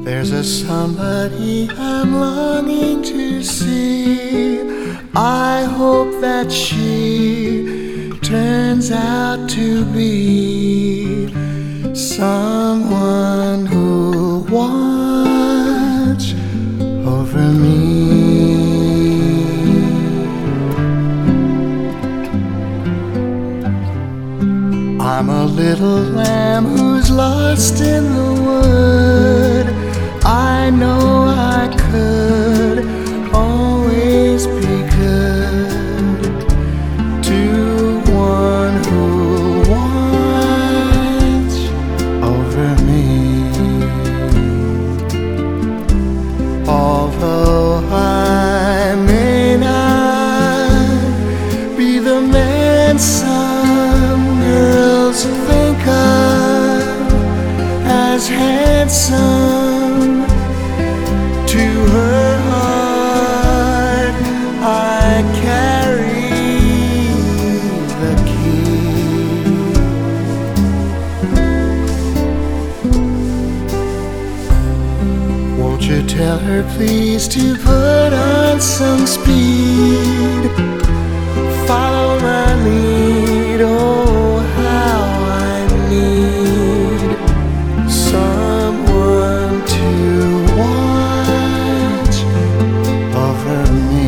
There's a somebody I'm longing to see. I hope that she turns out to be someone who'll watch over me. I'm a little lamb who's lost in the wood. I know I could always be good to one who'll watch over me. Although I may not be the man some girls think of as handsome, to her heart I carry the key. Won't you tell her please to put on some speed, follow my lead. Oh, how I need someone to watch over me.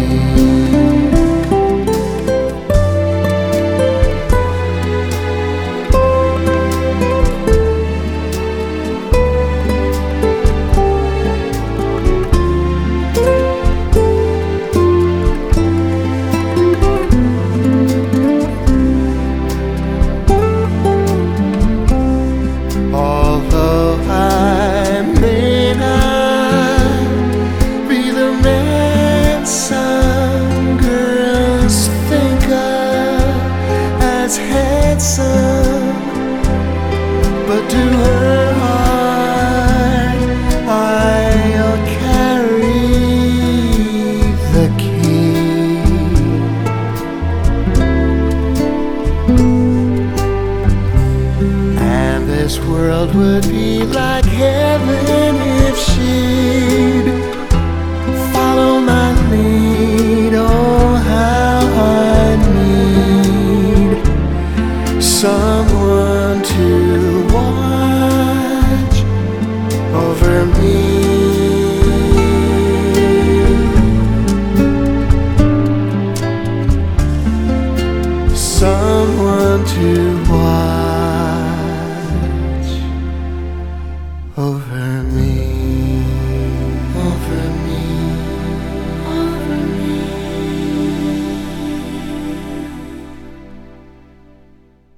Although I may not be the man some girls think of as handsome, but to her heart I'll carry the key. And this world would be like heaven if she'd follow my lead. Oh, how I need someone to watch over me. Someone to watch